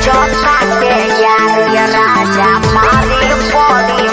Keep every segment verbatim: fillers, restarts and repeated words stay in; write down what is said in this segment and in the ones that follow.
खोजो काटे यार ये राजा मारी बड़ी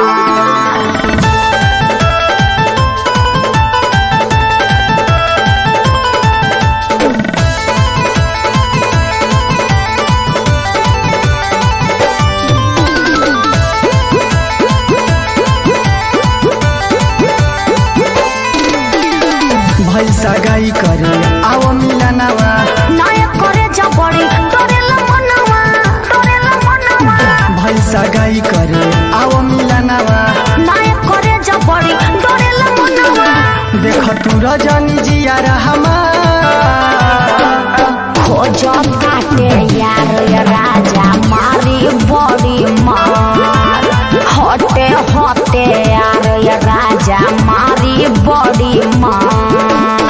भैसा गाई करे आओ मिलनवा नया करे जबड़ी तोरेला मनवा तोरेला मनवा भैसा गाई करे आओ मिलनवा नया करे जबड़ी तोरेला मनवा देख तू रजनी जिया रहमा खोजो काटे यार ये राजा मारी बड़ी मार हटे हटे यार ये राजा मारी बड़ी मार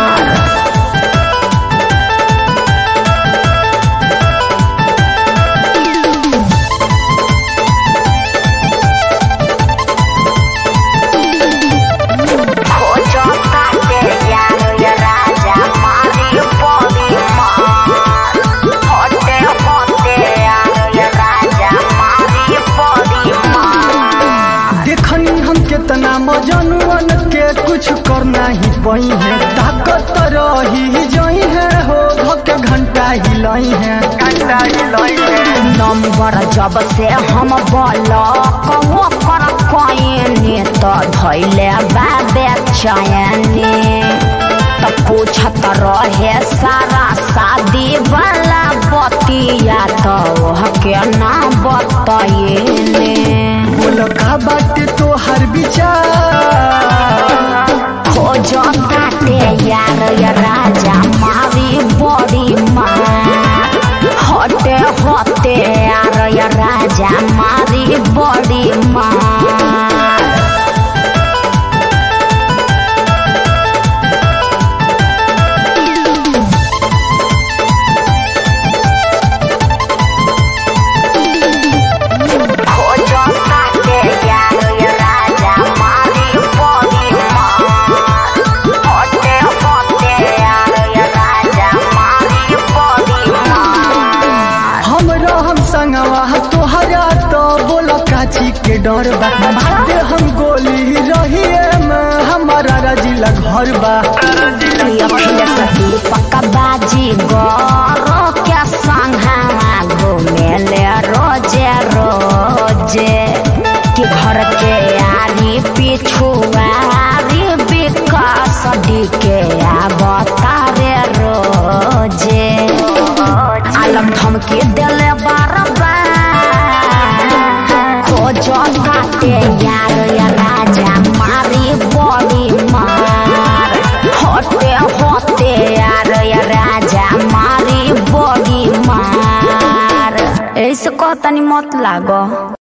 कितना मजनुअन के कुछ करना ही पई है ताकत रही जई है हो धके घंटा हिलई है घंटा हिलई है नंबर जब से हम ब्लॉक वो कर कोई तो धैले बाबे चयनी तो पूछत रहे सारा शादी वाला बतिया तो हके ना बताइए बोल का बात तो हर विचार खोजो काटे यार ये राजा मारी बड़ी मार हटे हटे यार ये राजा मारी बड़ी मार के डर बा दे हम गोली रहिए में हमारा रजिला घर बा पक्का बाजी गरो क्या संघा घूमेले रोजे रोजे कि घर के आरी पिछुआरी विकास के बतारे रोजे आलम धमकी दिले बार बार खोजो काटे यार ये राजा मारी बड़ी मार हटे हटे यार ये राजा मारी बड़ी मार ऐसे कहतनी मत लागो।